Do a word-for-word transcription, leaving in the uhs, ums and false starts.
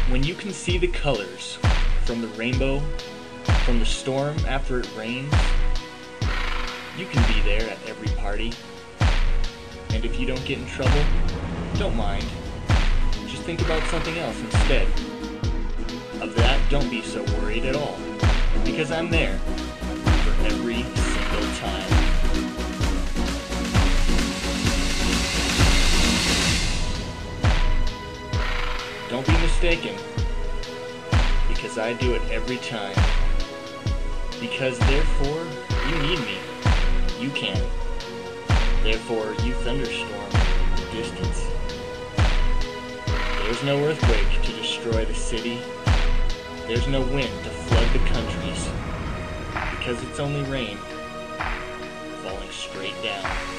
When you can see the colors from the rainbow, from the storm after it rains, you can be there at every party. And if you don't get in trouble, don't mind. Just think about something else instead. Of that, don't be so worried at all, because I'm there for every single time. Don't be mistaken, because I do it every time. Because therefore, you need me. You can. Therefore, you thunderstorm the distance. There's no earthquake to destroy the city. There's no wind to flood the countries. Because it's only rain falling straight down.